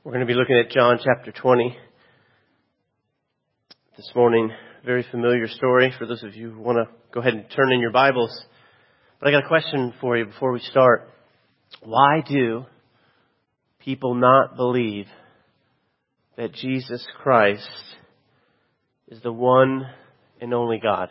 We're going to be looking at John chapter 20 this morning. Very familiar story for those of you who want to go ahead and turn in your Bibles. But I got a question for you before we start. Why do people not believe that Jesus Christ is the one and only God?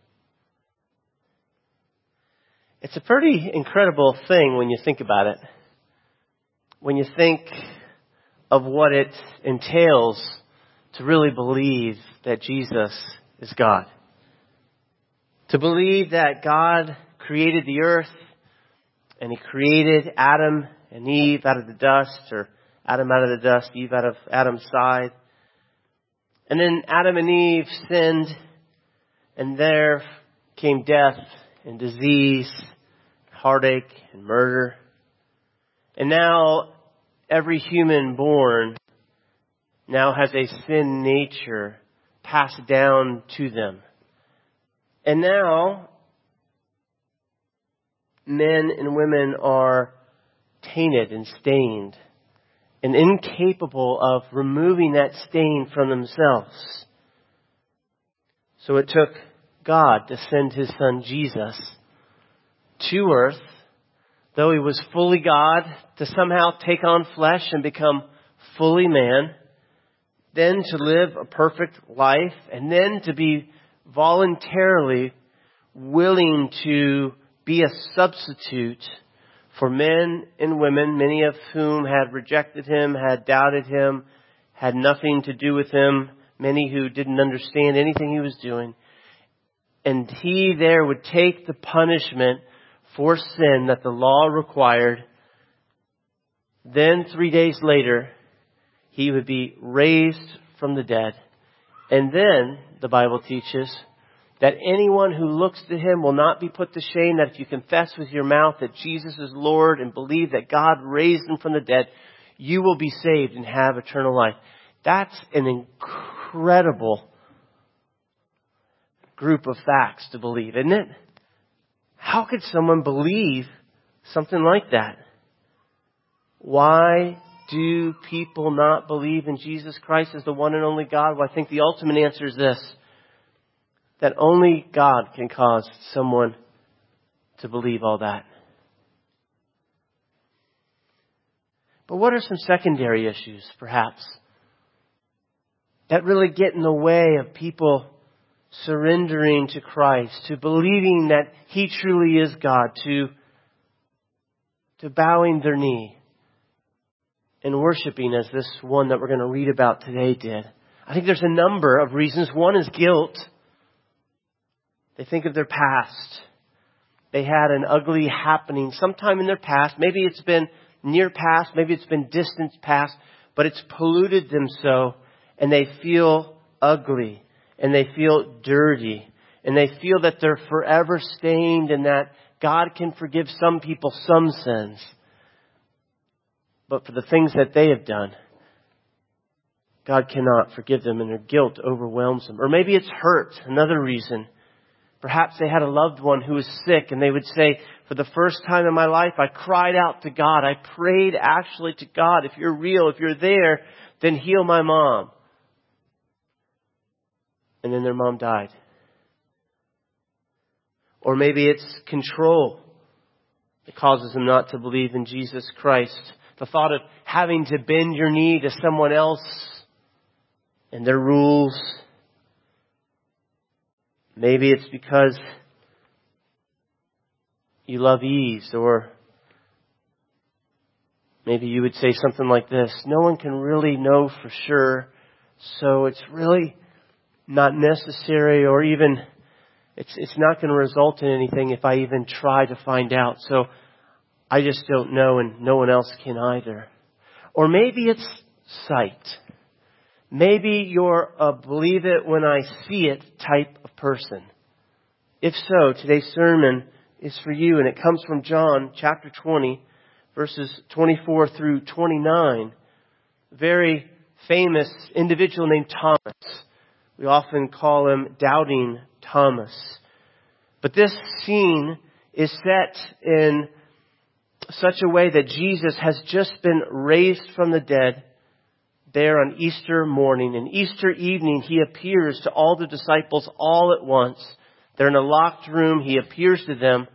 It's a pretty incredible thing when you think about it. When you think of what it entails to really believe that Jesus is God. To believe that God created the earth and He created Adam and Eve out of the dust, or Adam out of the dust, Eve out of Adam's side. And then Adam and Eve sinned, and there came death and disease, heartache and murder. And now every human born now has a sin nature passed down to them. And now men and women are tainted and stained and incapable of removing that stain from themselves. So it took God to send His Son Jesus to earth, though He was fully God, to somehow take on flesh and become fully man, then to live a perfect life, and then to be voluntarily willing to be a substitute for men and women, many of whom had rejected Him, had doubted Him, had nothing to do with Him, many who didn't understand anything He was doing. And He there would take the punishment for sin that the law required. Then 3 days later, He would be raised from the dead. And then, the Bible teaches, that anyone who looks to Him will not be put to shame, that if you confess with your mouth that Jesus is Lord and believe that God raised Him from the dead, you will be saved and have eternal life. That's an incredible group of facts to believe, isn't it? How could someone believe something like that? Why do people not believe in Jesus Christ as the one and only God? Well, I think the ultimate answer is this: that only God can cause someone to believe all that. But what are some secondary issues, perhaps, that really get in the way of people surrendering to Christ, to believing that He truly is God, to bowing their knee and worshiping as this one that we're going to read about today did? I think there's a number of reasons. One is guilt. They think of their past. They had an ugly happening sometime in their past. Maybe it's been near past, maybe it's been distant past, but it's polluted them so, and they feel ugly. And they feel dirty. And they feel that they're forever stained and that God can forgive some people some sins. But for the things that they have done, God cannot forgive them, and their guilt overwhelms them. Or maybe it's hurt, another reason. Perhaps they had a loved one who was sick, and they would say, for the first time in my life, I cried out to God. I prayed actually to God. If you're real, if you're there, then heal my mom. And then their mom died. Or maybe it's control that causes them not to believe in Jesus Christ. The thought of having to bend your knee to someone else and their rules. Maybe it's because you love ease, or maybe you would say something like this: no one can really know for sure, so it's really not necessary, or even it's not going to result in anything if I even try to find out. So I just don't know, and no one else can either. Or maybe it's sight. Maybe you're a believe it when I see it type of person. If so, today's sermon is for you, and it comes from John chapter 20, verses 24 through 29. A very famous individual named Thomas. We often call him Doubting Thomas. But this scene is set in such a way that Jesus has just been raised from the dead. there on Easter morning. And Easter evening, he appears to all the disciples all at once. They're in a locked room. He appears to them,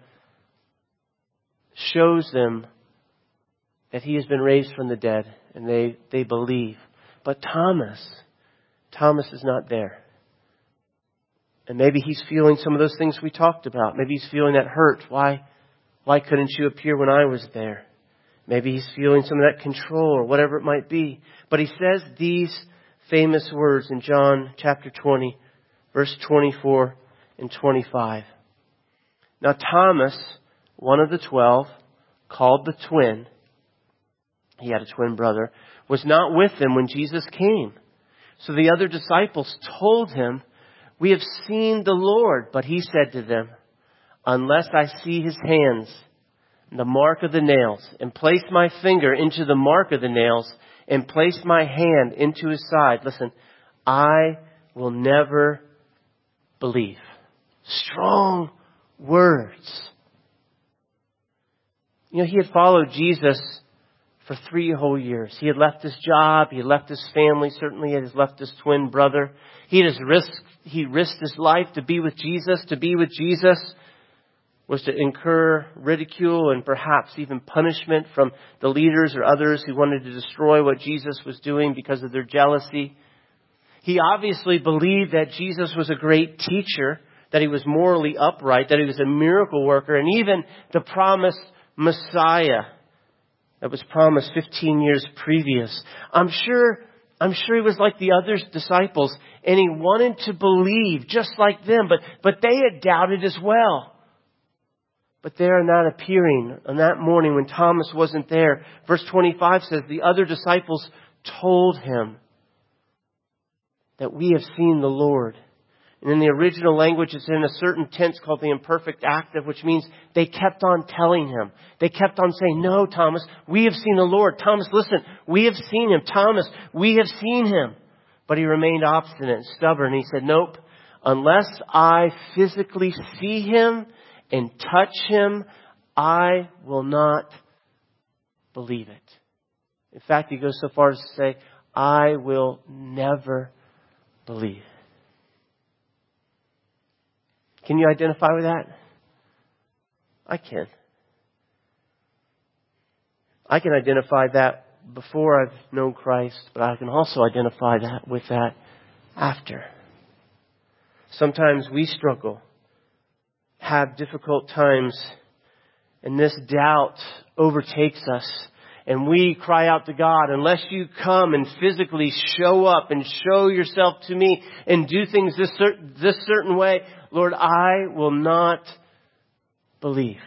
shows them that he has been raised from the dead, and they believe. But Thomas is not there. And maybe he's feeling some of those things we talked about. Maybe he's feeling that hurt. Why couldn't you appear when I was there? Maybe he's feeling some of that control or whatever it might be. But he says these famous words in John chapter 20, verse 24 and 25. Now Thomas, one of the 12, called the twin, he had a twin brother, was not with them when Jesus came. So the other disciples told him, "We have seen the Lord." But he said to them, "Unless I see his hands, the mark of the nails, and place my finger into the mark of the nails, and place my hand into his side," listen, "I will never believe." Strong words. You know, he had followed Jesus for 3 whole years. He had left his job. He had left his family. Certainly he had left his twin brother. He risked his life to be with Jesus. To be with Jesus was to incur ridicule and perhaps even punishment from the leaders or others who wanted to destroy what Jesus was doing because of their jealousy. He obviously believed that Jesus was a great teacher, that he was morally upright, that he was a miracle worker, and even the promised Messiah that was promised 15 years previous. I'm sure he was like the other disciples, and he wanted to believe just like them, but they had doubted as well. But there, not appearing on that morning when Thomas wasn't there, verse 25 says, the other disciples told him that we have seen the Lord. And in the original language, it's in a certain tense called the imperfect active, which means they kept on telling him. They kept on saying, "No, Thomas, we have seen the Lord. Thomas, listen, we have seen him. Thomas, we have seen him." But he remained obstinate and stubborn. He said, "Nope, unless I physically see him and touch him, I will not believe it." In fact, he goes so far as to say, "I will never believe." Can you identify with that? I can. I can identify that before I've known Christ, but I can also identify that with that after. Sometimes we struggle, have difficult times, and this doubt overtakes us. And we cry out to God, "Unless you come and physically show up and show yourself to me and do things this certain way, Lord, I will not believe."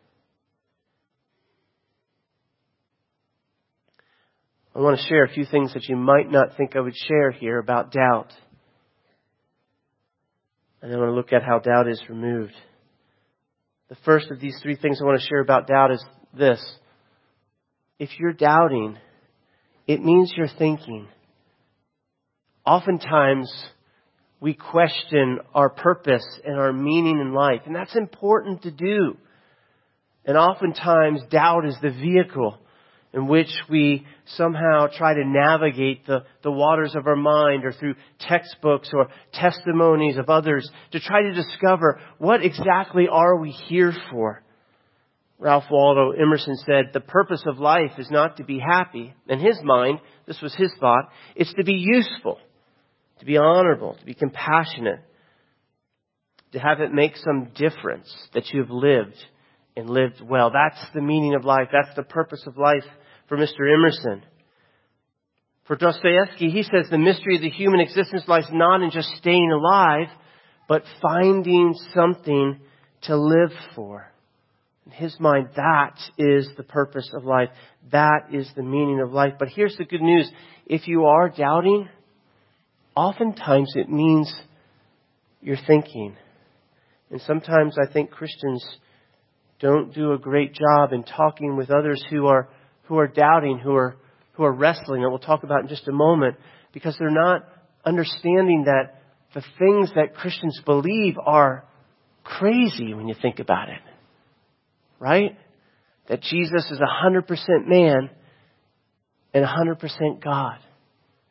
I want to share a few things that you might not think I would share here about doubt. And then I want to look at how doubt is removed. The first of these 3 things I want to share about doubt is this. If you're doubting, it means you're thinking. Oftentimes, we question our purpose and our meaning in life, and that's important to do. And oftentimes, doubt is the vehicle in which we somehow try to navigate the waters of our mind, or through textbooks or testimonies of others, to try to discover what exactly are we here for. Ralph Waldo Emerson said, "The purpose of life is not to be happy." In his mind, this was his thought, it's to be useful, to be honorable, to be compassionate, to have it make some difference that you have lived and lived well. That's the meaning of life. That's the purpose of life for Mr. Emerson. For Dostoevsky, he says the mystery of the human existence lies not in just staying alive, but finding something to live for. In his mind, that is the purpose of life. That is the meaning of life. But here's the good news. If you are doubting, oftentimes it means you're thinking. And sometimes I think Christians don't do a great job in talking with others who are doubting, who are wrestling, that we'll talk about in just a moment, because they're not understanding that the things that Christians believe are crazy when you think about it. Right? That Jesus is 100% man and 100% God.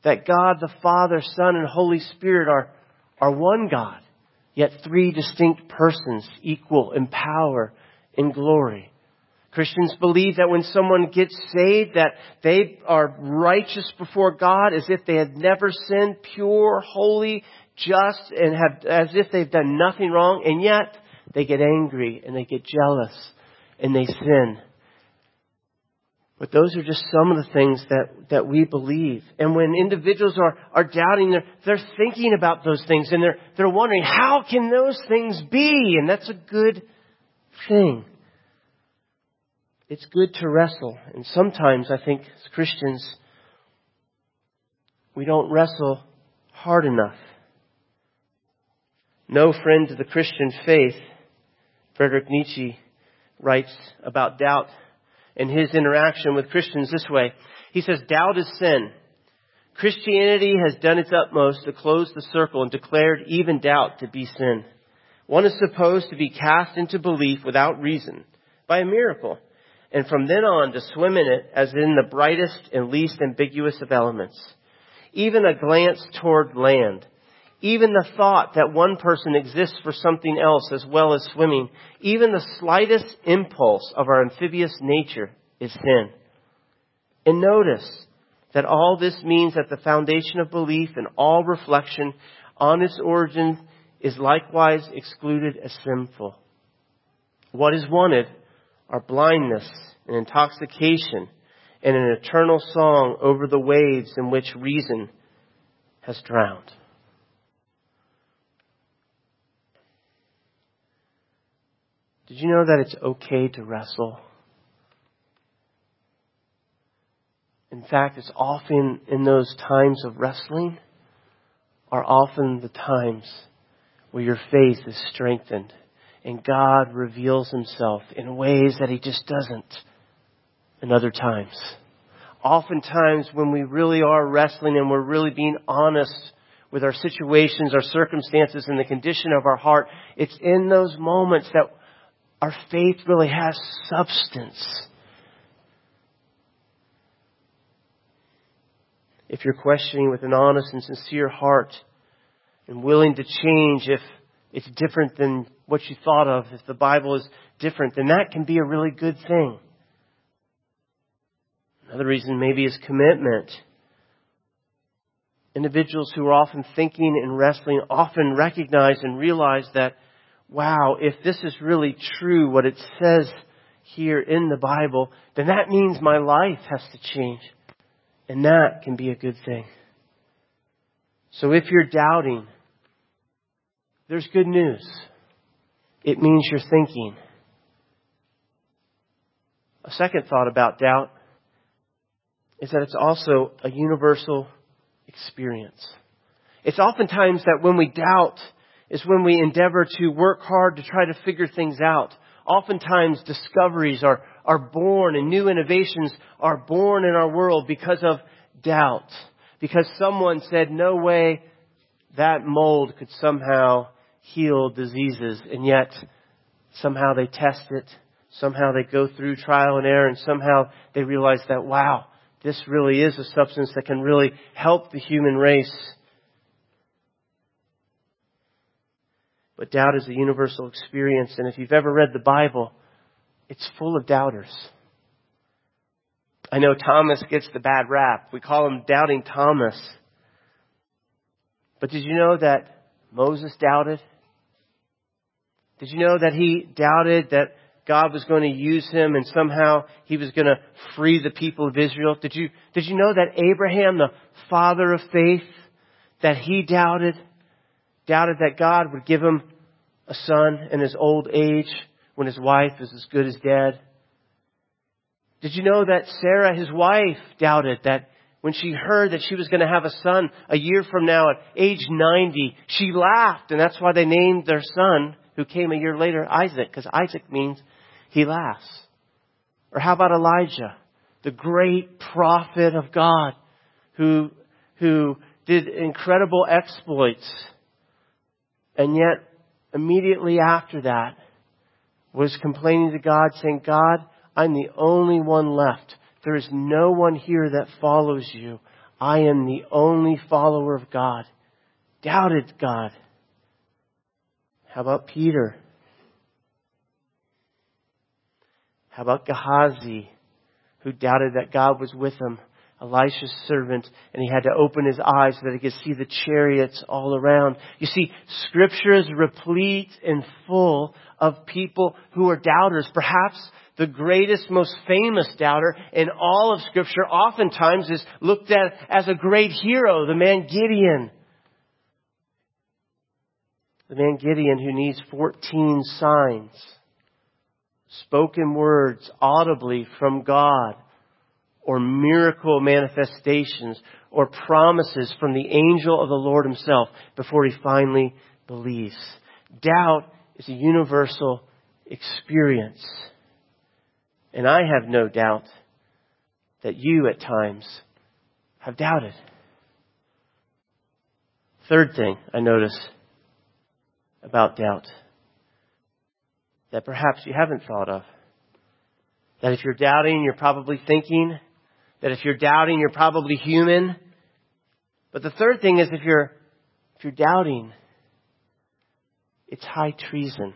that God the Father, Son, and Holy Spirit are one God, yet three distinct persons, equal in power and glory. Christians believe that when someone gets saved, that they are righteous before God as if they had never sinned, pure, holy, just, and as if they've done nothing wrong, and yet they get angry and they get jealous and they sin. But those are just some of the things that we believe. And when individuals are doubting, they're thinking about those things and they're wondering, how can those things be? And that's a good thing. It's good to wrestle. And sometimes I think as Christians, we don't wrestle hard enough. No friend to the Christian faith, Friedrich Nietzsche writes about doubt and his interaction with Christians this way. He says, doubt is sin. Christianity has done its utmost to close the circle and declared even doubt to be sin. One is supposed to be cast into belief without reason by a miracle, and from then on to swim in it as in the brightest and least ambiguous of elements. Even a glance toward land, even the thought that one person exists for something else as well as swimming, even the slightest impulse of our amphibious nature is sin. And notice that all this means that the foundation of belief and all reflection on its origin is likewise excluded as sinful. What is wanted are blindness and intoxication and an eternal song over the waves in which reason has drowned. Did you know that it's okay to wrestle? In fact, it's often in those times of wrestling are often the times where your faith is strengthened and God reveals Himself in ways that He just doesn't in other times. Oftentimes when we really are wrestling and we're really being honest with our situations, our circumstances, and the condition of our heart, it's in those moments that our faith really has substance. If you're questioning with an honest and sincere heart and willing to change if it's different than what you thought of, if the Bible is different, then that can be a really good thing. Another reason maybe is commitment. Individuals who are often thinking and wrestling often recognize and realize that, wow, if this is really true, what it says here in the Bible, then that means my life has to change. And that can be a good thing. So if you're doubting, there's good news. It means you're thinking. A second thought about doubt is that it's also a universal experience. It's oftentimes that when we doubt is when we endeavor to work hard to try to figure things out. Oftentimes discoveries are born and new innovations are born in our world because of doubt. Because someone said, no way that mold could somehow heal diseases. And yet somehow they test it. Somehow they go through trial and error. And somehow they realize that, wow, this really is a substance that can really help the human race. But doubt is a universal experience. And if you've ever read the Bible, it's full of doubters. I know Thomas gets the bad rap. We call him Doubting Thomas. But did you know that Moses doubted? Did you know that he doubted that God was going to use him and somehow He was going to free the people of Israel? Did you know that Abraham, the father of faith, that he doubted that God would give him a son in his old age when his wife is as good as dead? Did you know that Sarah, his wife, doubted that when she heard that she was going to have a son a year from now at age 90, she laughed, and that's why they named their son, who came a year later, Isaac, because Isaac means he laughs. Or how about Elijah, the great prophet of God, who did incredible exploits, and yet immediately after that was complaining to God, saying, God, I'm the only one left. There is no one here that follows you. I am the only follower of God. Doubted God. How about Peter? How about Gehazi, who doubted that God was with him, Elisha's servant, and he had to open his eyes so that he could see the chariots all around. You see, Scripture is replete and full of people who are doubters. Perhaps the greatest, most famous doubter in all of Scripture oftentimes is looked at as a great hero, the man Gideon. The man Gideon who needs 14 signs, spoken words audibly from God, or miracle manifestations, or promises from the angel of the Lord himself before he finally believes. Doubt is a universal experience. And I have no doubt that you at times have doubted. Third thing I notice about doubt that perhaps you haven't thought of. That if you're doubting, you're probably thinking. That if you're doubting, you're probably human. But the third thing is if you're doubting, it's high treason.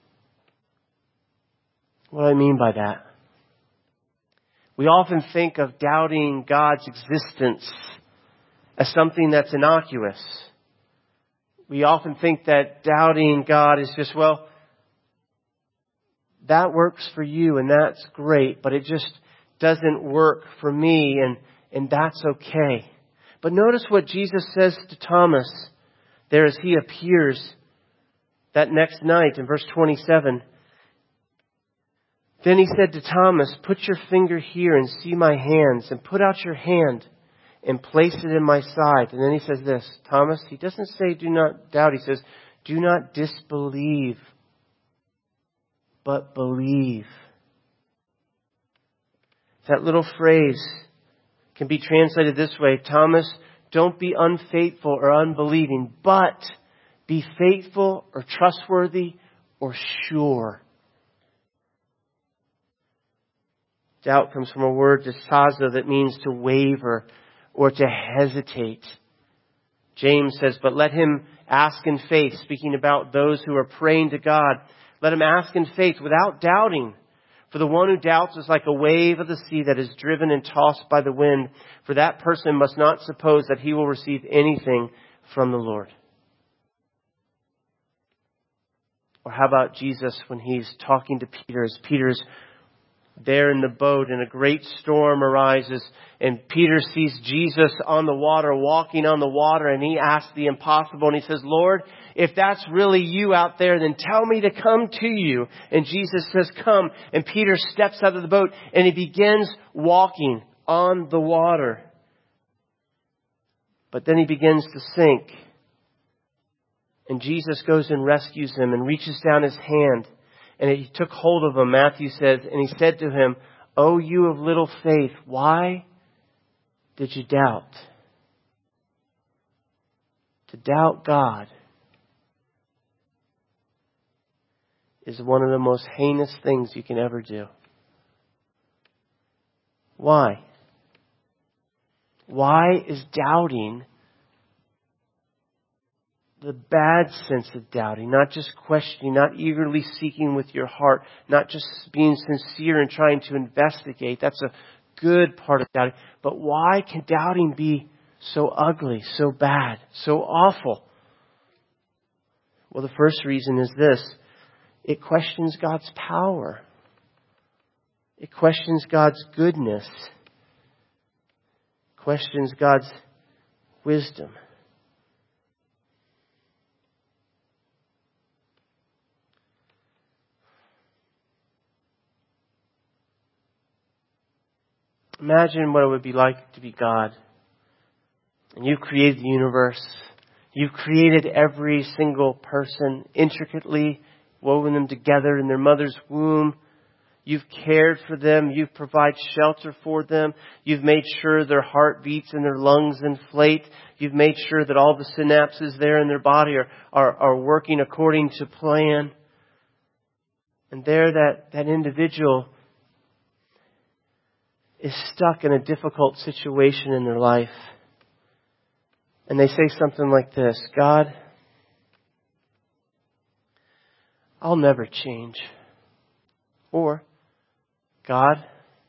What do I mean by that? We often think of doubting God's existence as something that's innocuous. We often think that doubting God is just, well, that works for you and that's great, but it just doesn't work for me and that's okay. But notice what Jesus says to Thomas there as he appears that next night in verse 27. Then he said to Thomas, put your finger here and see my hands, and put out your hand and place it in my side. And then he says this, Thomas, he doesn't say do not doubt. He says, do not disbelieve, but believe. That little phrase can be translated this way. Thomas, don't be unfaithful or unbelieving, but be faithful or trustworthy or sure. Doubt comes from a word, dysazo, that means to waver or to hesitate. James says, but let him ask in faith, speaking about those who are praying to God. Let him ask in faith without doubting. For the one who doubts is like a wave of the sea that is driven and tossed by the wind. For that person must not suppose that he will receive anything from the Lord. Or how about Jesus when he's talking to Peter, as Peter's there in the boat and a great storm arises and Peter sees Jesus on the water, walking on the water, and he asks the impossible and he says, Lord, if that's really you out there, then tell me to come to you. And Jesus says, come. And Peter steps out of the boat and he begins walking on the water. But then he begins to sink. And Jesus goes and rescues him and reaches down his hand. And he took hold of him, Matthew says, and he said to him, O you of little faith, why did you doubt? To doubt God is one of the most heinous things you can ever do. Why? Why is doubting the bad sense of doubting, not just questioning, not eagerly seeking with your heart, not just being sincere and trying to investigate? That's a good part of doubting. But why can doubting be so ugly, so bad, so awful? Well, the first reason is this. It questions God's power. It questions God's goodness. It questions God's wisdom. Imagine what it would be like to be God. And you've created the universe. You've created every single person intricately, woven them together in their mother's womb. You've cared for them. You've provided shelter for them. You've made sure their heart beats and their lungs inflate. You've made sure that all the synapses there in their body are working according to plan. And there that individual is stuck in a difficult situation in their life. And they say something like this: God, I'll never change. Or, God,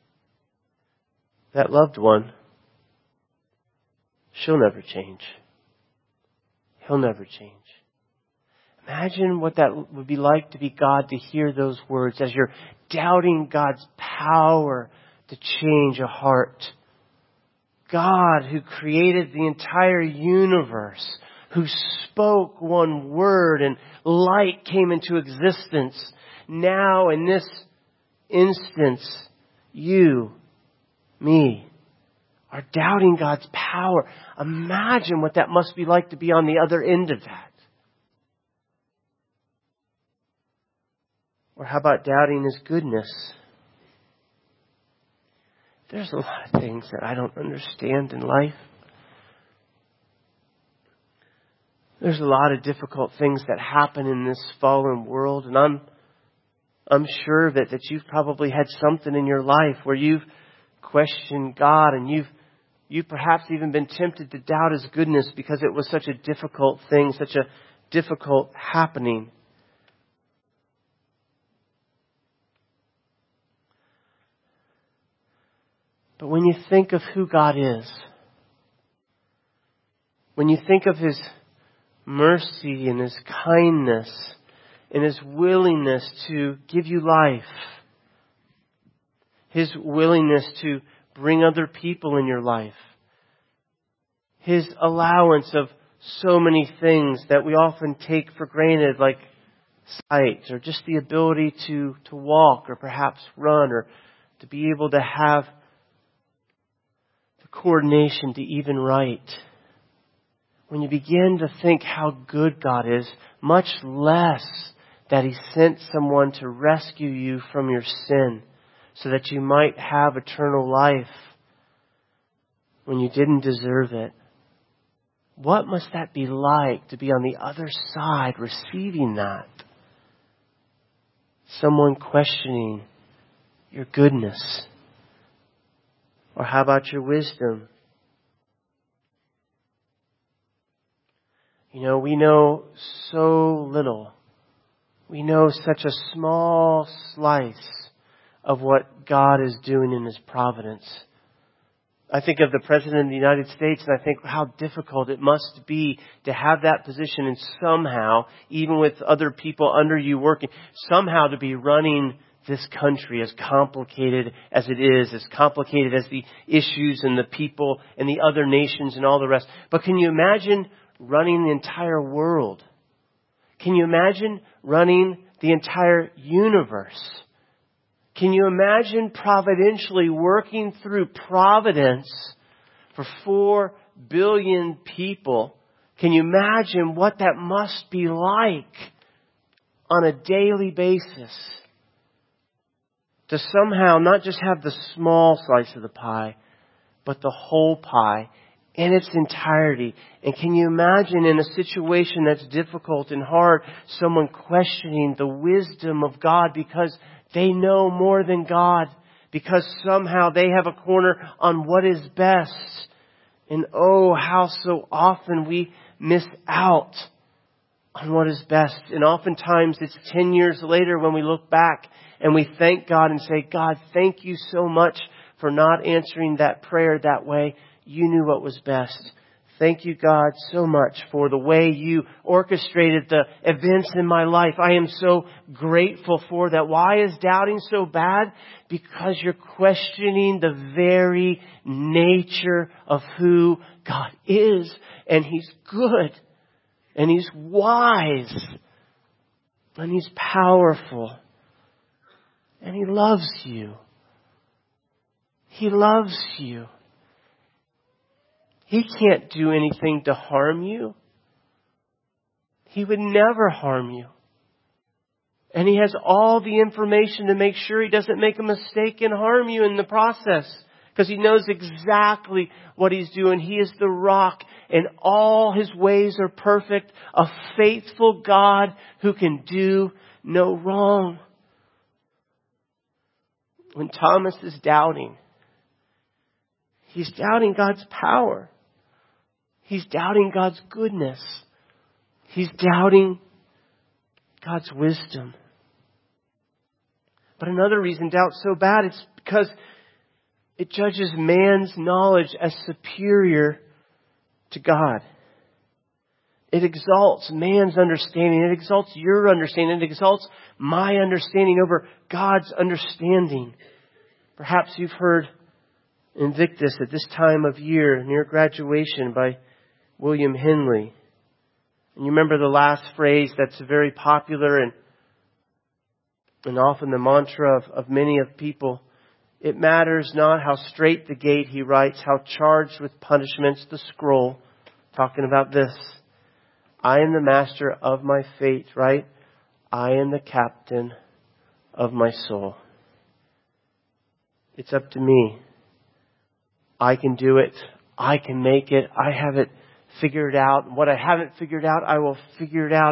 that loved one, she'll never change. He'll never change. Imagine what that would be like to be God, to hear those words as you're doubting God's power to change a heart. God, who created the entire universe, who spoke one word and light came into existence. Now, in this instance, you, me, are doubting God's power. Imagine what that must be like to be on the other end of that. Or how about doubting His goodness? There's a lot of things that I don't understand in life. There's a lot of difficult things that happen in this fallen world, and I'm sure that you've probably had something in your life where you've questioned God, and you've perhaps even been tempted to doubt His goodness because it was such a difficult thing, such a difficult happening. But when you think of who God is, when you think of His mercy and His kindness and His willingness to give you life, His willingness to bring other people in your life, His allowance of so many things that we often take for granted, like sight or just the ability to walk or perhaps run or to be able to have the coordination to even write. When you begin to think how good God is, much less that He sent someone to rescue you from your sin so that you might have eternal life when you didn't deserve it. What must that be like to be on the other side receiving that? Someone questioning your goodness. Or how about your wisdom? You know, we know so little. We know such a small slice of what God is doing in His providence. I think of the President of the United States, and I think how difficult it must be to have that position and somehow, even with other people under you working, somehow to be running this country, as complicated as it is, as complicated as the issues and the people and the other nations and all the rest. But can you imagine running the entire world? Can you imagine running the entire universe? Can you imagine providentially working through providence for 4 billion people? Can you imagine what that must be like on a daily basis? To somehow not just have the small slice of the pie, but the whole pie in its entirety. And can you imagine in a situation that's difficult and hard, someone questioning the wisdom of God because they know more than God, because somehow they have a corner on what is best. And oh, how so often we miss out on what is best. And oftentimes it's 10 years later when we look back and we thank God and say, God, thank you so much for not answering that prayer that way. You knew what was best. Thank you, God, so much for the way you orchestrated the events in my life. I am so grateful for that. Why is doubting so bad? Because you're questioning the very nature of who God is. And He's good. And He's wise. And He's powerful. And He loves you. He loves you. He can't do anything to harm you. He would never harm you. And He has all the information to make sure He doesn't make a mistake and harm you in the process. Because He knows exactly what He's doing. He is the rock and all His ways are perfect. A faithful God who can do no wrong. When Thomas is doubting, he's doubting God's power. He's doubting God's goodness. He's doubting God's wisdom. But another reason doubt's so bad, it's because it judges man's knowledge as superior to God. It exalts man's understanding. It exalts your understanding. It exalts my understanding over God's understanding. Perhaps you've heard Invictus at this time of year near graduation by William Henley. And you remember the last phrase that's very popular and often the mantra of many of people. It matters not how straight the gate, he writes, how charged with punishments the scroll. Talking about this. I am the master of my fate, right? I am the captain of my soul. It's up to me. I can do it. I can make it. I have it figured out. What I haven't figured out, I will figure it out.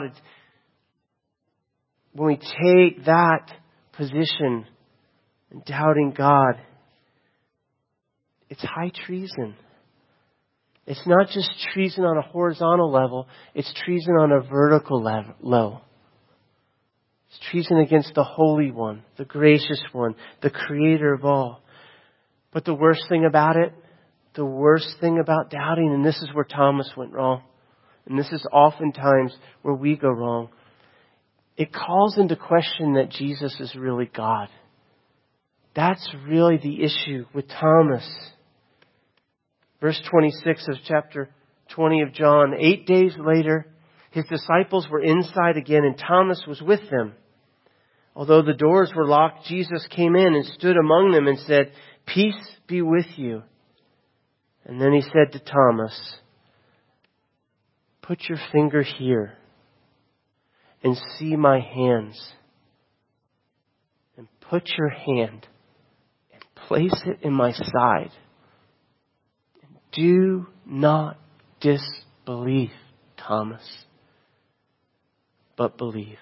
When we take that position in doubting God, it's high treason. It's not just treason on a horizontal level. It's treason on a vertical level. It's treason against the Holy One, the Gracious One, the Creator of all. But the worst thing about it, the worst thing about doubting, and this is where Thomas went wrong, and this is oftentimes where we go wrong, it calls into question that Jesus is really God. That's really the issue with Thomas. Verse 26 of chapter 20 of John. 8 days later, his disciples were inside again and Thomas was with them. Although the doors were locked, Jesus came in and stood among them and said, "Peace be with you." And then he said to Thomas, "Put your finger here and see my hands. And put your hand and place it in my side. And do not disbelieve, Thomas, but believe."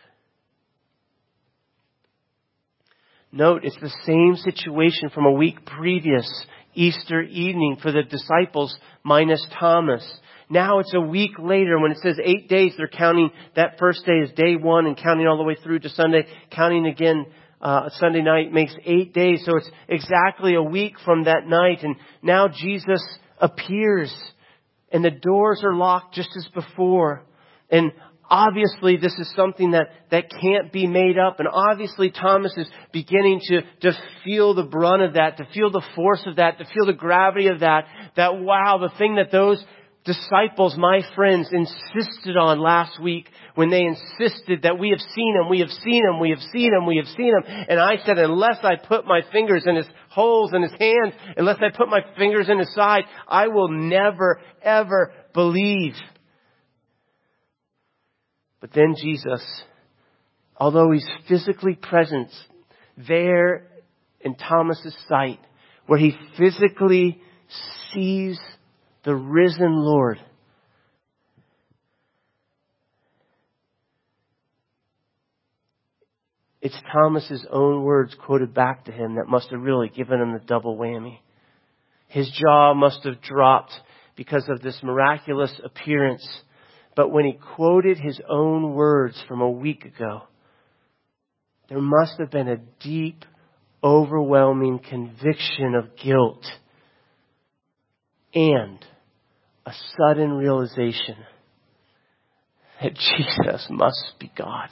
Note, it's the same situation from a week previous, Easter evening for the disciples minus Thomas. Now it's a week later. When it says 8 days, they're counting that first day as day one and counting all the way through to Sunday. Counting again, Sunday night makes 8 days. So it's exactly a week from that night. And now Jesus appears and the doors are locked just as before. And obviously, this is something that can't be made up. And obviously, Thomas is beginning to feel the brunt of that, to feel the force of that, to feel the gravity of that. That, wow, the thing that those disciples, my friends, insisted on last week when they insisted that we have seen him, we have seen him, we have seen him, we have seen him. And I said, unless I put my fingers in his holes in his hands, unless I put my fingers in his side, I will never, ever believe. But then Jesus, although he's physically present there in Thomas's sight, where he physically sees the risen Lord, it's Thomas's own words quoted back to him that must have really given him the double whammy. His jaw must have dropped because of this miraculous appearance. But when he quoted his own words from a week ago, there must have been a deep, overwhelming conviction of guilt and a sudden realization that Jesus must be God.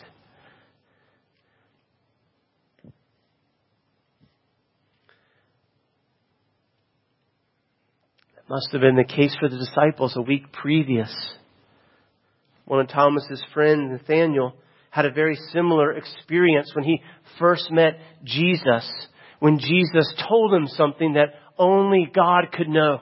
That must have been the case for the disciples a week previous. One of Thomas's friends, Nathaniel, had a very similar experience when he first met Jesus, when Jesus told him something that only God could know.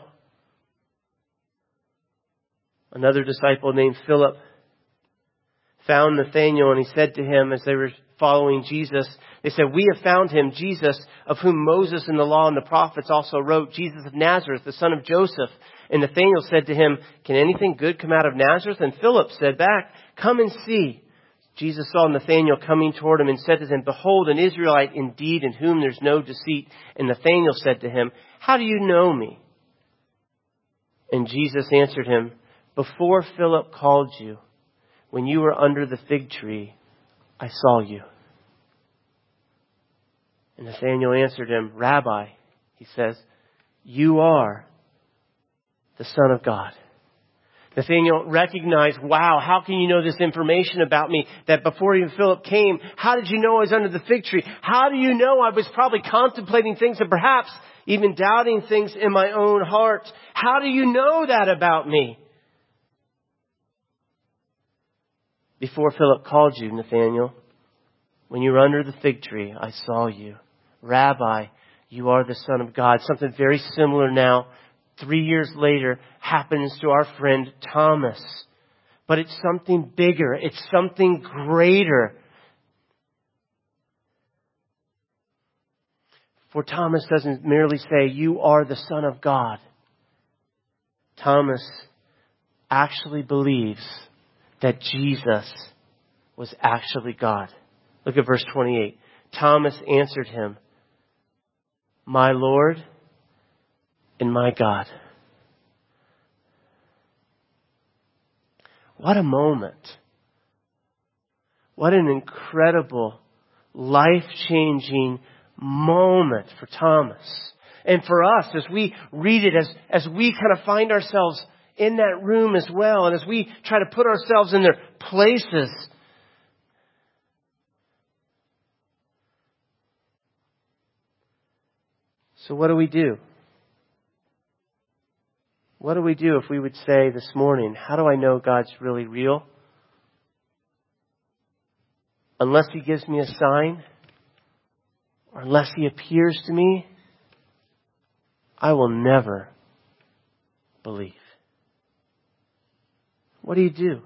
Another disciple named Philip found Nathanael and he said to him as they were following Jesus, they said, "We have found him, Jesus, of whom Moses and the law and the prophets also wrote, Jesus of Nazareth, the son of Joseph." And Nathanael said to him, "Can anything good come out of Nazareth?" And Philip said back, "Come and see." Jesus saw Nathanael coming toward him and said to him, "Behold, an Israelite indeed, in whom there's no deceit." And Nathanael said to him, "How do you know me?" And Jesus answered him, before Philip called you, when you were under the fig tree, I saw you. And Nathanael answered him, Rabbi, he says, you are the Son of God. Nathanael recognized, wow, how can you know this information about me that before even Philip came? How did you know I was under the fig tree? How do you know I was probably contemplating things and perhaps even doubting things in my own heart? How do you know that about me? Before Philip called you, Nathanael, when you were under the fig tree, I saw you. Rabbi, you are the Son of God. Something very similar now, 3 years later, happens to our friend Thomas. But it's something bigger. It's something greater. For Thomas doesn't merely say, you are the Son of God. Thomas actually believes that Jesus was actually God. Look at verse 28. Thomas answered him, my Lord and my God. What a moment. What an incredible, life-changing moment for Thomas. And for us, as we read it, as we kind of find ourselves in that room as well, and as we try to put ourselves in their places. So what do we do? What do we do if we would say this morning, how do I know God's really real? Unless He gives me a sign, or unless He appears to me, I will never believe. What do you do?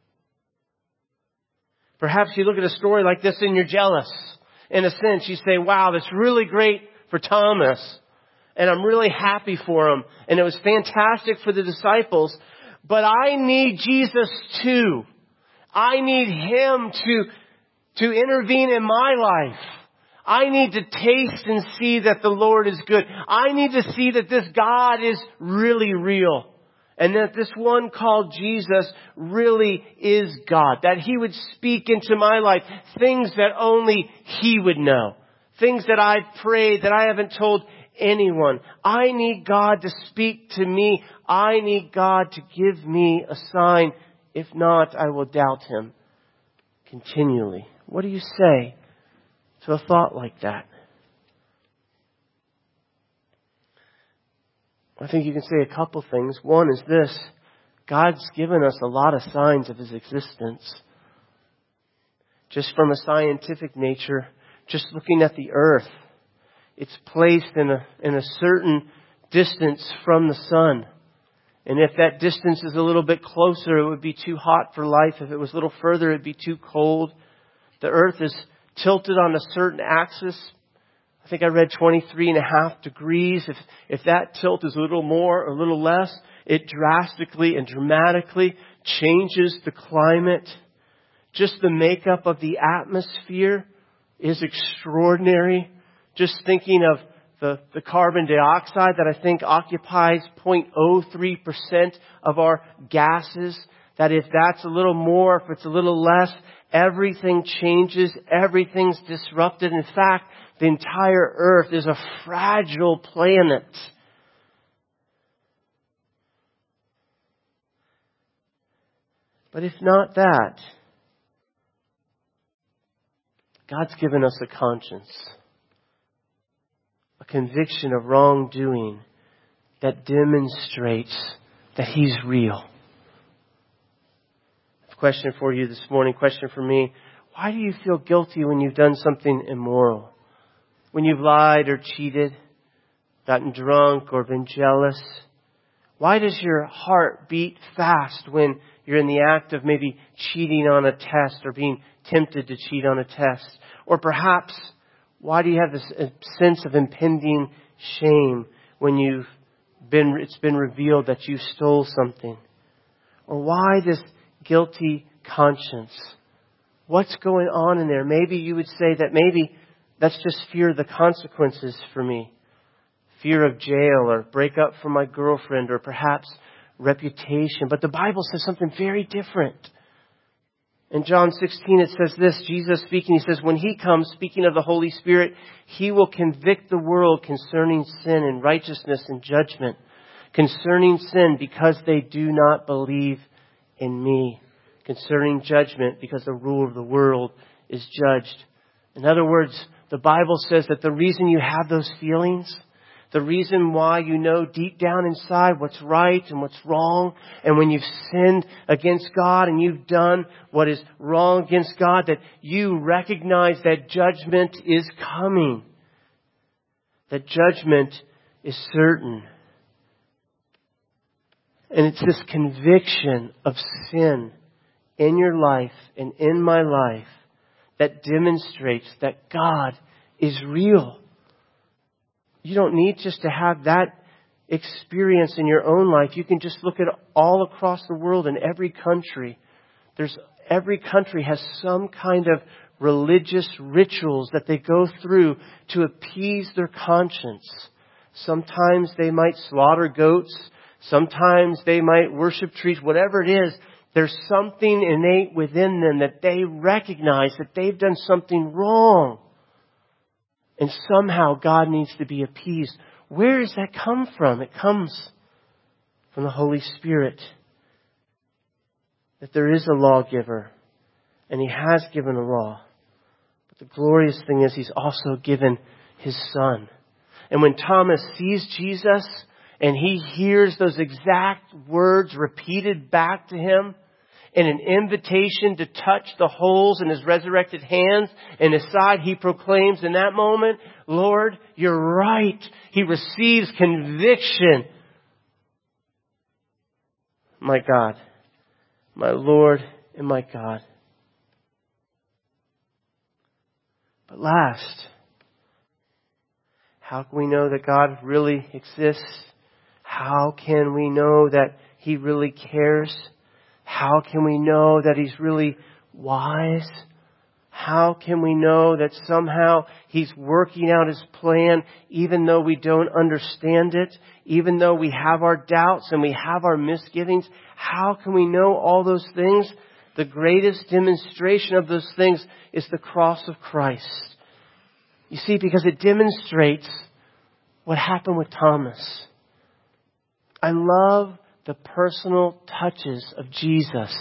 Perhaps you look at a story like this and you're jealous. In a sense, you say, wow, that's really great for Thomas. And I'm really happy for him. And it was fantastic for the disciples. But I need Jesus too. I need Him to intervene in my life. I need to taste and see that the Lord is good. I need to see that this God is really real. And that this one called Jesus really is God. That He would speak into my life things that only He would know. Things that I've prayed that I haven't told anyone. I need God to speak to me. I need God to give me a sign. If not, I will doubt Him continually. What do you say to a thought like that? I think you can say a couple things. One is this: God's given us a lot of signs of His existence. Just from a scientific nature, just looking at the earth, it's placed in a certain distance from the sun. And if that distance is a little bit closer, it would be too hot for life. If it was a little further, it'd be too cold. The earth is tilted on a certain axis. I think I read 23.5 degrees. If that tilt is a little more or a little less, it drastically and dramatically changes the climate. Just the makeup of the atmosphere is extraordinary. Just thinking of the carbon dioxide that I think occupies 0.03% of our gases, that if that's a little more, if it's a little less, everything changes, everything's disrupted. In fact, the entire earth is a fragile planet. But if not that, God's given us a conscience, a conviction of wrongdoing that demonstrates that He's real. Question for you this morning, question for me. Why do you feel guilty when you've done something immoral? When you've lied or cheated, gotten drunk or been jealous? Why does your heart beat fast when you're in the act of maybe cheating on a test or being tempted to cheat on a test? Or perhaps, why do you have this sense of impending shame when it's been revealed that you stole something? Or why this guilty conscience? What's going on in there? Maybe you would say that maybe that's just fear of the consequences for me. Fear of jail or break up from my girlfriend or perhaps reputation. But the Bible says something very different. In John 16 it says this, Jesus speaking, He says, when He comes, speaking of the Holy Spirit, He will convict the world concerning sin and righteousness and judgment. Concerning sin, because they do not believe in Me. Concerning judgment, because the ruler of the world is judged. In other words, the Bible says that the reason you have those feelings, the reason why you know deep down inside what's right and what's wrong, and when you've sinned against God and you've done what is wrong against God, that you recognize that judgment is coming. That judgment is certain. And it's this conviction of sin in your life and in my life that demonstrates that God is real. You don't need just to have that experience in your own life. You can just look at all across the world in every country. Every country has some kind of religious rituals that they go through to appease their conscience. Sometimes they might slaughter goats. Sometimes they might worship trees. Whatever it is, there's something innate within them that they recognize that they've done something wrong. And somehow God needs to be appeased. Where does that come from? It comes from the Holy Spirit. That there is a lawgiver. And He has given a law. But the glorious thing is He's also given His Son. And when Thomas sees Jesus and he hears those exact words repeated back to him, in an invitation to touch the holes in His resurrected hands and His side, he proclaims in that moment, Lord, You're right. He receives conviction. My God, my Lord and my God. But last, how can we know that God really exists? How can we know that He really cares? How can we know that He's really wise? How can we know that somehow He's working out His plan even though we don't understand it? Even though we have our doubts and we have our misgivings? How can we know all those things? The greatest demonstration of those things is the cross of Christ. You see, because it demonstrates what happened with Thomas. I love the personal touches of Jesus.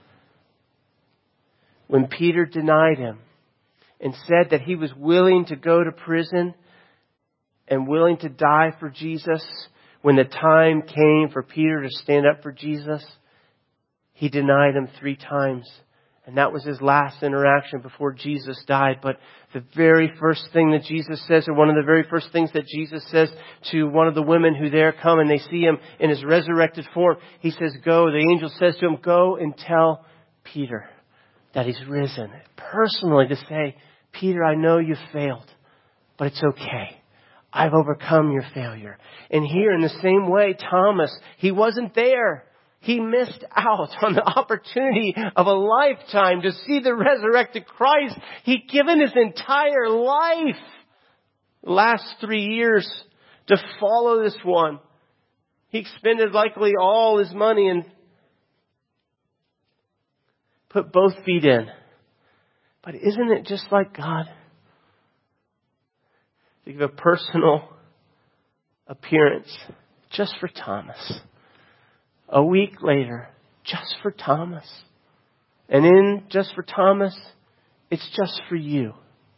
When Peter denied Him and said that he was willing to go to prison and willing to die for Jesus, when the time came for Peter to stand up for Jesus, he denied Him 3 times. And that was his last interaction before Jesus died. But the very first thing that Jesus says, or one of the very first things that Jesus says to one of the women who there come and they see Him in His resurrected form, He says, go. The angel says to him, go and tell Peter that He's risen. Personally to say, Peter, I know you failed, but it's okay. I've overcome your failure. And here in the same way, Thomas, he wasn't there. He missed out on the opportunity of a lifetime to see the resurrected Christ. He'd given his entire life, the last 3 years, to follow this one. He expended likely all his money and put both feet in. But isn't it just like God to give a personal appearance just for Thomas? A week later, just for Thomas. And in just for Thomas, it's just for you.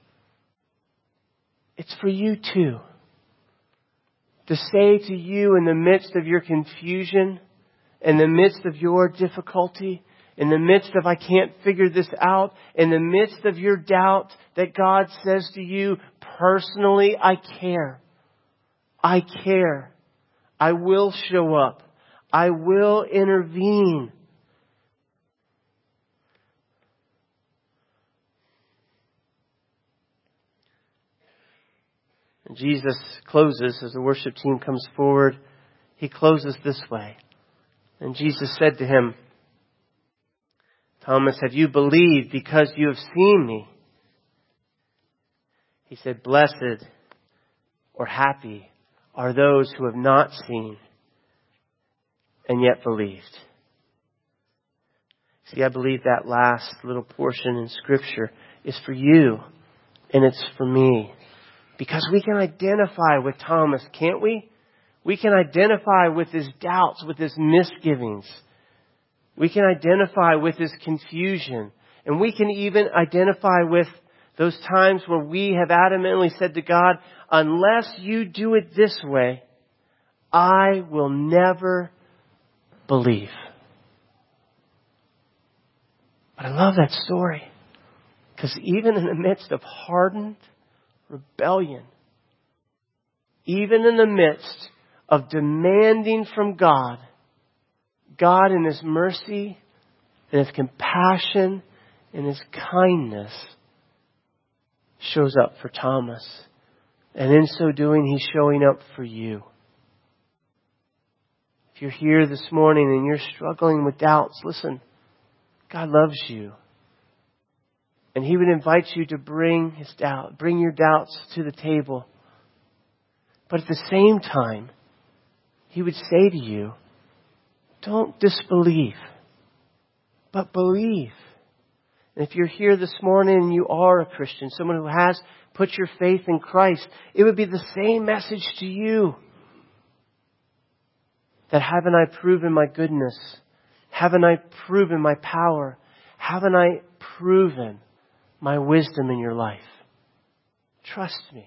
It's for you too. To say to you in the midst of your confusion, in the midst of your difficulty, in the midst of I can't figure this out, in the midst of your doubt, that God says to you, personally, I care. I care. I will show up. I will intervene. And Jesus closes, as the worship team comes forward, He closes this way. And Jesus said to him, Thomas, have you believed because you have seen me? He said, blessed or happy are those who have not seen and yet believed. See, I believe that last little portion in Scripture is for you, and it's for me. Because we can identify with Thomas, can't we? We can identify with his doubts, with his misgivings. We can identify with his confusion. And we can even identify with those times where we have adamantly said to God, unless you do it this way, I will never believe. But I love that story. Because even in the midst of hardened rebellion, even in the midst of demanding from God, God in His mercy and His compassion and His kindness shows up for Thomas. And in so doing, He's showing up for you. If you're here this morning and you're struggling with doubts, listen, God loves you. And He would invite you to bring your doubts to the table. But at the same time, He would say to you, don't disbelieve, but believe. And if you're here this morning and you are a Christian, someone who has put your faith in Christ, it would be the same message to you. That haven't I proven my goodness? Haven't I proven my power? Haven't I proven my wisdom in your life? Trust me.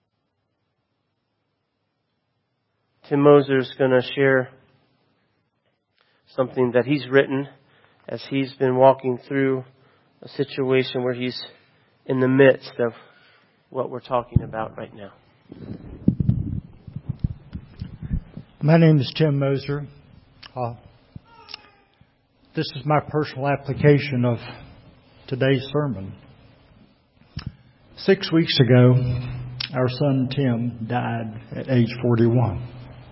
Tim Moser is going to share something that he's written as he's been walking through a situation where he's in the midst of what we're talking about right now. My name is Tim Moser. This is my personal application of today's sermon. 6 weeks ago, our son Tim died at age 41.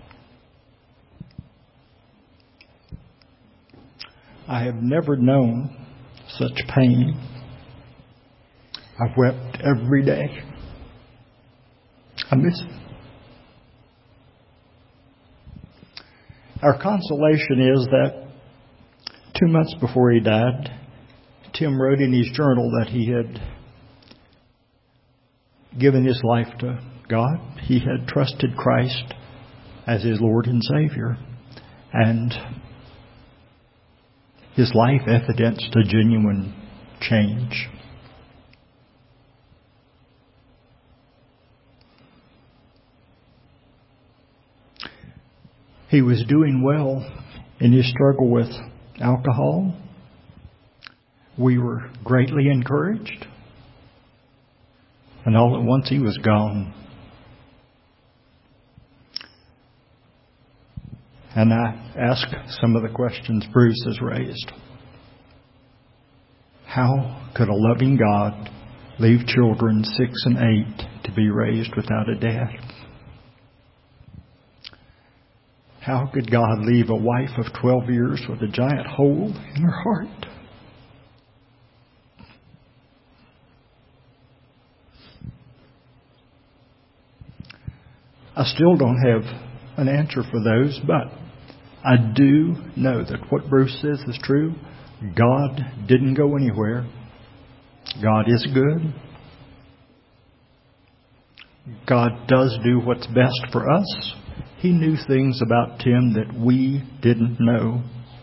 I have never known such pain. I've wept every day. I miss him. Our consolation is that 2 months before he died, Tim wrote in his journal that he had given his life to God. He had trusted Christ as his Lord and Savior. And his life evidenced a genuine change. He was doing well in his struggle with alcohol. We were greatly encouraged. And all at once he was gone. And I ask some of the questions Bruce has raised. How could a loving God leave children 6 and 8 to be raised without a dad? How could God leave a wife of 12 years with a giant hole in her heart? I still don't have an answer for those, but I do know that what Bruce says is true. God didn't go anywhere. God is good. God does do what's best for us. He knew things about Tim that we didn't know.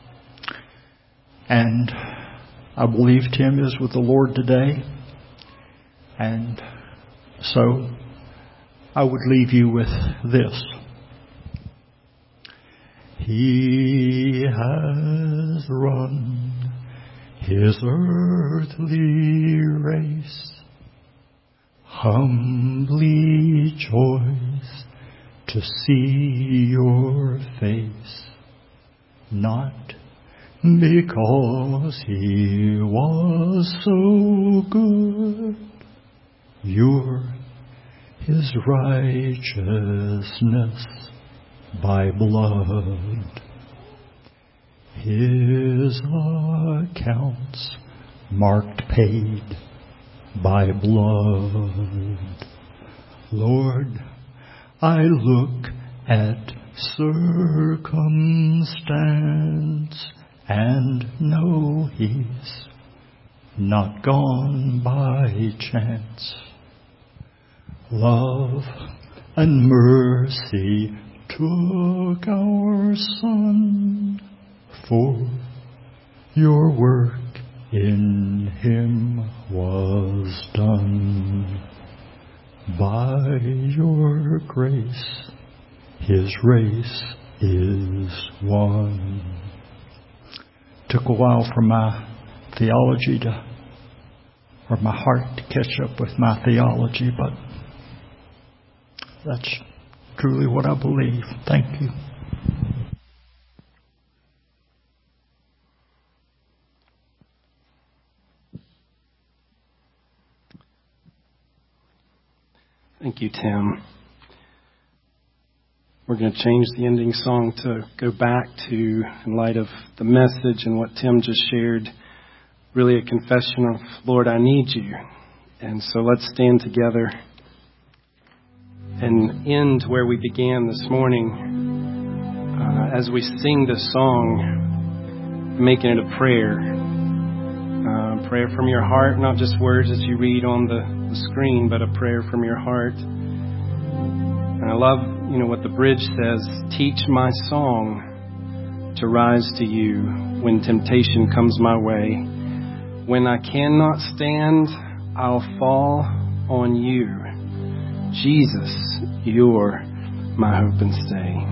And I believe Tim is with the Lord today. And so I would leave you with this. He has run his earthly race, humbly joys to see your face, not because he was so good, you're his righteousness by blood. His accounts marked paid by blood. Lord, I look at circumstance, and know He's not gone by chance. Love and mercy took our Son, for your work in Him was done. By your grace, His race is won. Took a while for my theology or my heart to catch up with my theology, but that's truly what I believe. Thank you. Thank you, Tim. We're going to change the ending song to go back to, in light of the message and what Tim just shared, really a confession of, Lord, I need you. And so let's stand together and end where we began this morning. As we sing this song, making it a prayer. Prayer from your heart, not just words that you read on the screen, but a prayer from your heart. And I love, what the bridge says, teach my song to rise to you when temptation comes my way. When I cannot stand, I'll fall on you. Jesus, you're my hope and stay.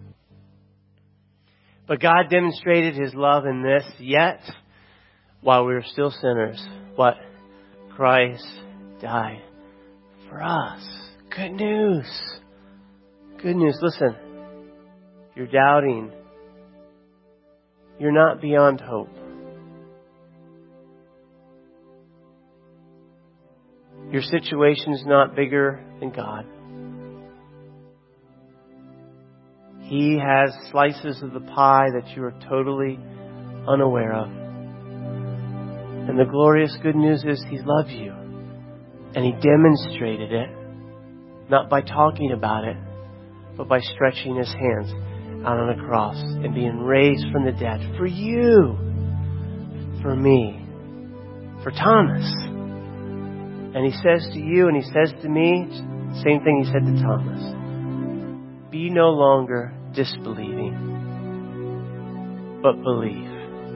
But God demonstrated His love in this, yet while we were still sinners, what? Christ died for us. Good news. Good news. Listen, if you're doubting, you're not beyond hope. Your situation is not bigger than God. He has slices of the pie that you are totally unaware of. And the glorious good news is He loves you. And He demonstrated it, not by talking about it, but by stretching His hands out on a cross and being raised from the dead for you, for me, for Thomas. And He says to you and He says to me, same thing He said to Thomas. Be no longer disbelieving, but believe.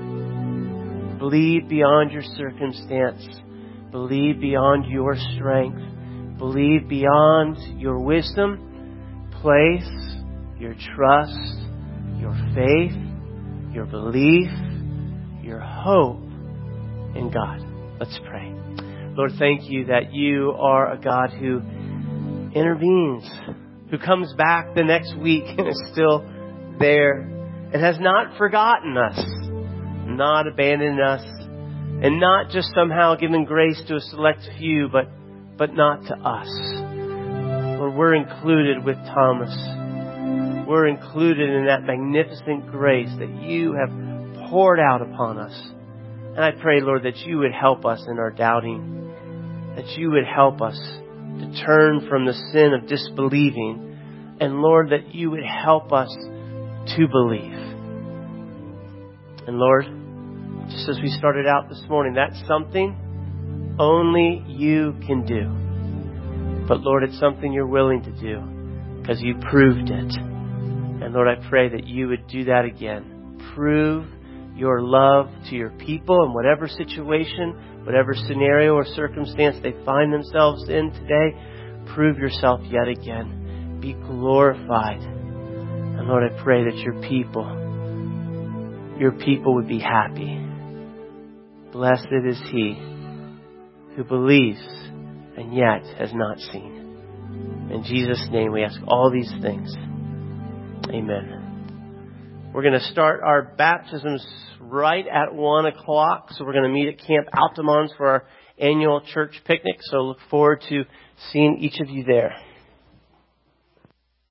Believe beyond your circumstance. Believe beyond your strength. Believe beyond your wisdom. Place your trust, your faith, your belief, your hope in God. Let's pray. Lord, thank you that you are a God who intervenes, who comes back the next week and is still there and has not forgotten us, not abandoned us, and not just somehow given grace to a select few, but not to us. Lord, we're included with Thomas. We're included in that magnificent grace that you have poured out upon us. And I pray, Lord, that you would help us in our doubting, that you would help us to turn from the sin of disbelieving, and Lord, that you would help us to believe. And Lord, just as we started out this morning, that's something only you can do. But Lord, it's something you're willing to do because you proved it. And Lord, I pray that you would do that again. Prove your love to your people in whatever situation, whatever scenario or circumstance they find themselves in today. Prove yourself yet again. Be glorified. And Lord, I pray that your people would be happy. Blessed is he who believes and yet has not seen. In Jesus' name we ask all these things. Amen. We're going to start our baptisms right at 1 o'clock. So we're going to meet at Camp Altamont for our annual church picnic. So look forward to seeing each of you there.